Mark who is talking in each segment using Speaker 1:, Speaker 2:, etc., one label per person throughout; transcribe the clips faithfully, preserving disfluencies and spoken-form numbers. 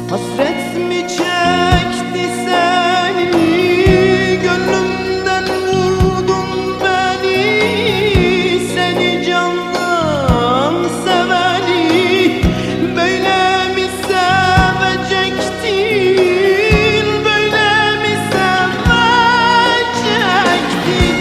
Speaker 1: Hasret mi çekti seni, gönlümden vurdun beni. Seni candan seveni, böyle mi sevecektin, böyle mi sevecektin?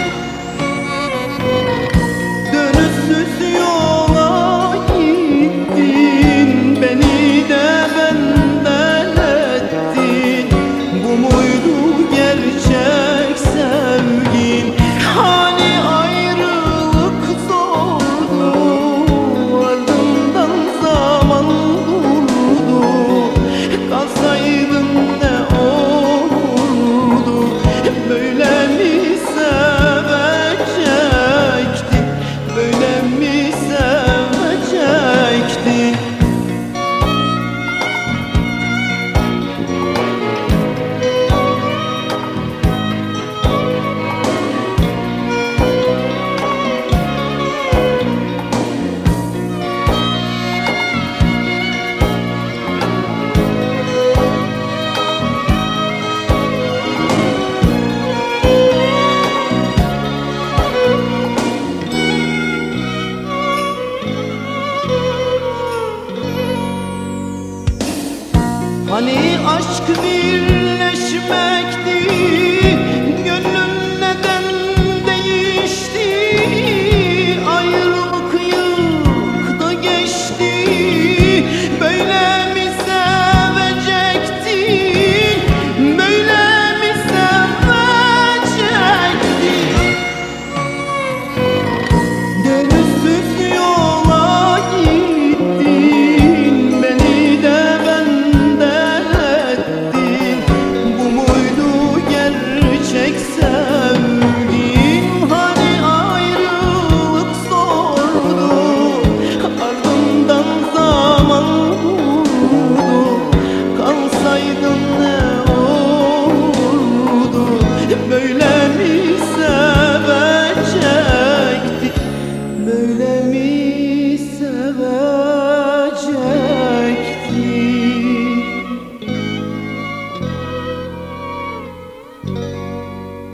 Speaker 1: Dönüşsüz yola gittin, beni de benden ettin. Bu muydu gerçek sevgin? Hani ayrılık zordu, ardından zaman durdu. Kalsaydın ne olurdu? Böyle mi sevecektin, böyle mi sevecektin? Hani aşk birleşmekti, gönlüm neden değişti? Ayrılık yıktı geçti, böyle mi sevecektin, böyle mi sevecektin? Dönüşsüz yola gittin, beni de benden ettin. Bu muydu gerçek sevgin? Hani ayrılık zordu, ardından zaman vurdu. Kalsaydın ne olurdu? Böyle mi sevecektin, böyle mi sevecektin?